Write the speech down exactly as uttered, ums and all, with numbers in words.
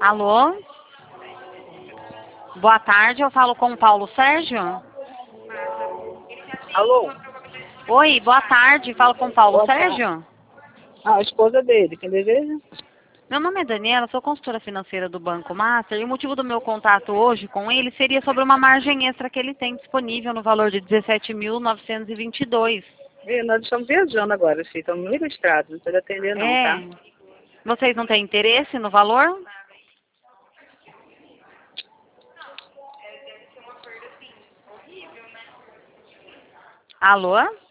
Alô? Boa tarde, eu falo com o Paulo Sérgio. Alô? Oi, boa tarde, falo com o Paulo Boa tarde. Sérgio. Ah, a esposa dele, quem deseja? Meu nome é Daniela, sou consultora financeira do Banco Master e o motivo do meu contato hoje com ele seria sobre uma margem extra que ele tem disponível no valor de dezessete mil novecentos e vinte e dois. E nós estamos viajando agora, filho, estamos no meio da estrada, não precisa atender não, tá? É. Vocês não têm interesse no valor? Alô?